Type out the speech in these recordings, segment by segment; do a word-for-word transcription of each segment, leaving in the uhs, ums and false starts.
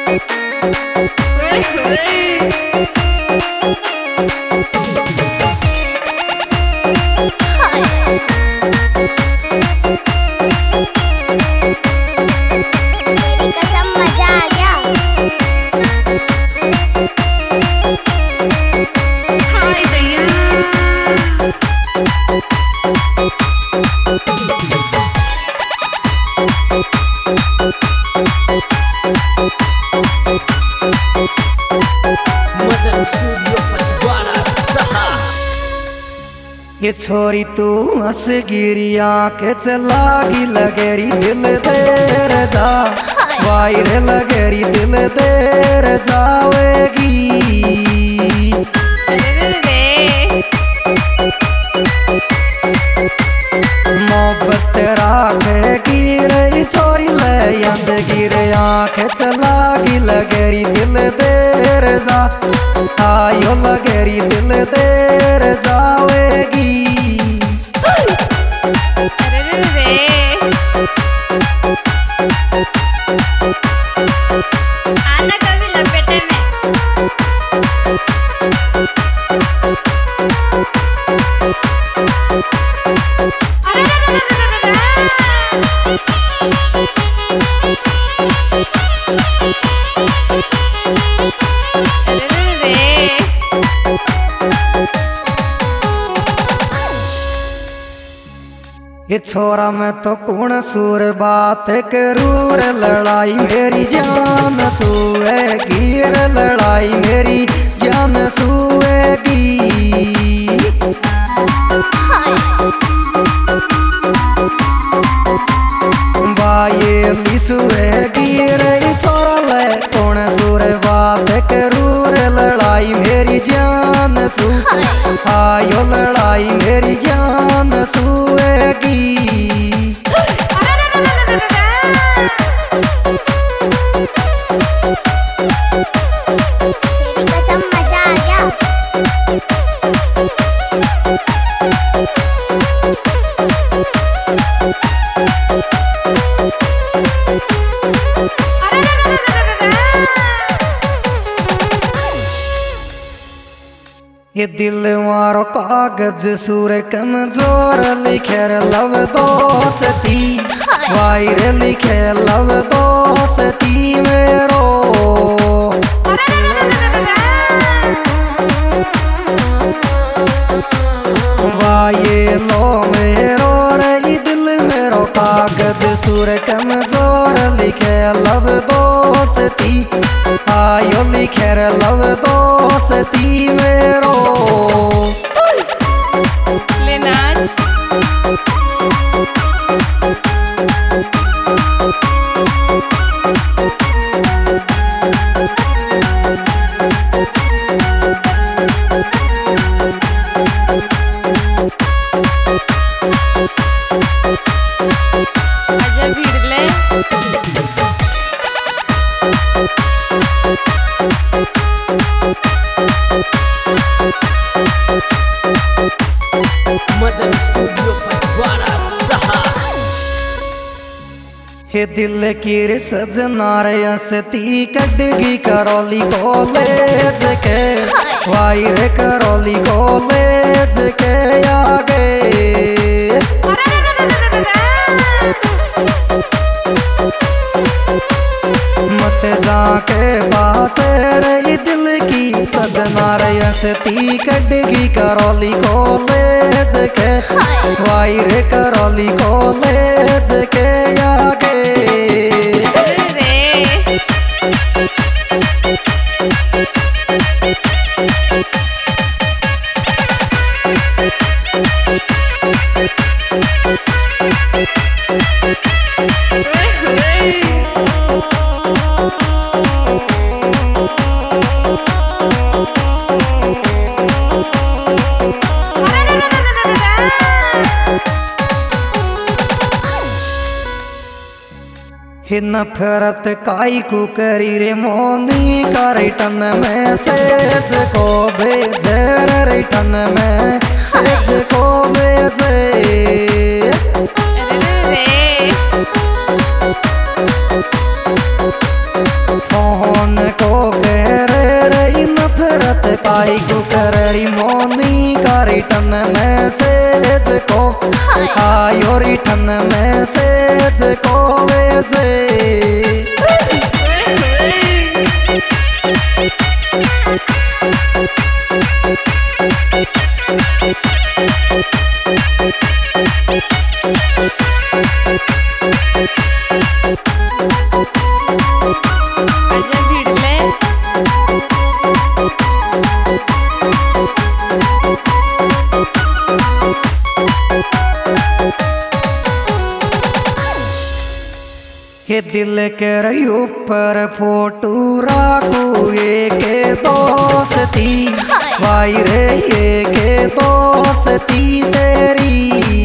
ये छोरी तू हंस गिरी आंखें चलागी लगेरी दिल देर जा वायर लगेरी दिल देर जावेगी मोहब्बत राखेगी रही छोरी ले हंस गिरे आंखें चलागी लगेरी दिल देर जा आयो लगेरी दिल देर जावेगी आना कभी लपेटे में ये छोरा मैं तो कौन सूर बात करूर लड़ाई मेरी जान सुएगी रे लड़ाई मेरी जान सुएगी बाये सुएगी रे छोरा ले कौन सूर बात करूर लड़ाई मेरी जान सु आयो लड़ाई मेरी जान सुएगी ये दिल मारो कागज सूर कमजोर लिखे लव दोस्ती वायर लिखे लव दोस्ती मेरो वाये लो मेरो रे दिल मेरो कागज सूर कमजोर लिखे लव दोस्ती आयो लिखे लव दोस्ती मेरो ले नाच आजा भीड़ ले मदन स्टूडियो पचवाड़ा सहा हे दिल की रे सजना रे हंसती कटगी करौली कॉलेज के वायर करौली कॉलेज के आगे मत जाके बात रही दिल की सजना रे हंसती कटगी करौली कॉलेज के वायर करौली कॉलेज के आगे हे नफरत काई को करी रे मोनी का रिटर्न मैसेज को भेजे रिटर्न मैसेज को भेजे फोन को कह रही नफरत काई को कररी मोनी का रिटर्न मैसेज को आयो रिटर्न मैसेज को वेजे अजय भिड़ले ये दिल के रही ऊपर फोटो राखू ये के दोस्ती भाई रे ये के दोस्ती तेरी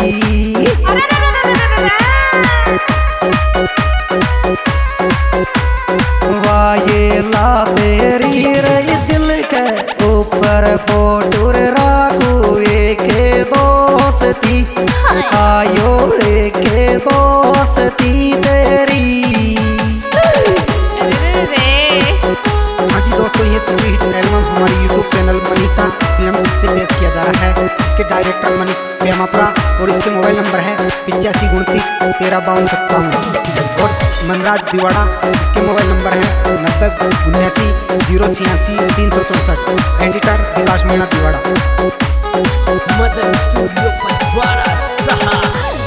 वाये ला तेरी रे दिल के ऊपर फोटो राखू ये के दोस्ती आयो ये के दोस्ती तेरी। हाँ जी दोस्तों, ये सुपर हिट एल्बम हमारी यूट्यूब चैनल मनीषा फिल्म्स से पेश किया जा रहा है। इसके डायरेक्टर मनीष प्रेमापुरा और इसके मोबाइल नंबर है पिचासी उनतीस तेरह बावन सत्तावन और मनराज दिवाड़ा, इसके मोबाइल नंबर है नब्बे उन्यासी जीरो छियासी तीन सौ चौंसठ। एडिटर विकास मीणा दिवाड़ा। मदन स्टूडियो पचवाड़ा सहा।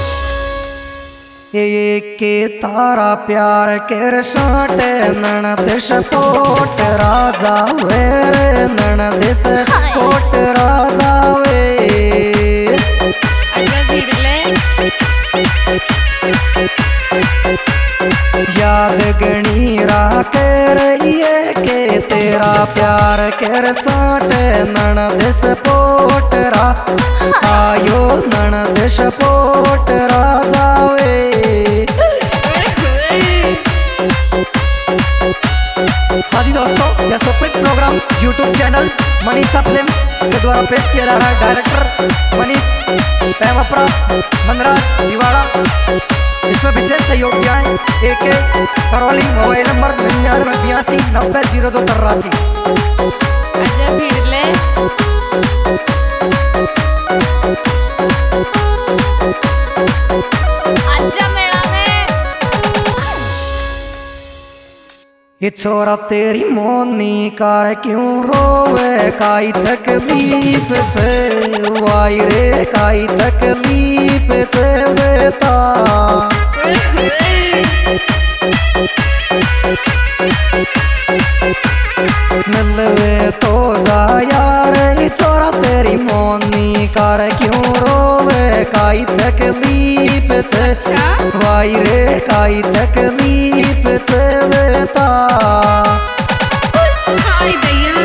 ये के तारा प्यार के साटे ननद सपोट राजा वे रे ननद सपोट राजा वे। अजय भिड़ले याद गणी राके रहिए के तेरा प्यार के साटे ननद सपोट रा आयो ननद सपोट राजा वे। हाँ जी दोस्तों, यह superhit program YouTube channel Manisha film के द्वारा पेश किया जा रहा है। डायरेक्टर मनीष प्रेमापुरा, मनराज दिवाड़ा। इसमें विशेष सहयोग दिया है ए के करौली, मोबाइल नंबर निन्यानवे बयासी नब्बे जीरो दो तिरासी। अजय भिड़ले अजय मेला में ये छोरा तेरी मोनी कार क्यों रोवे काई तकलीफ छे वाई रे काई तकलीफ छे बेटा। मिलवे तो जा यार ये छोरा तेरी मोनी कार क्यों रोवे काई तकलीफ छे वाई रे काई तकलीफ छे बेटा। हाय भैया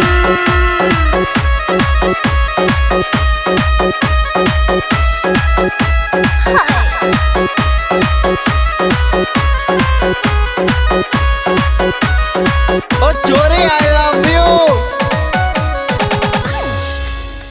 ओ चोरे आया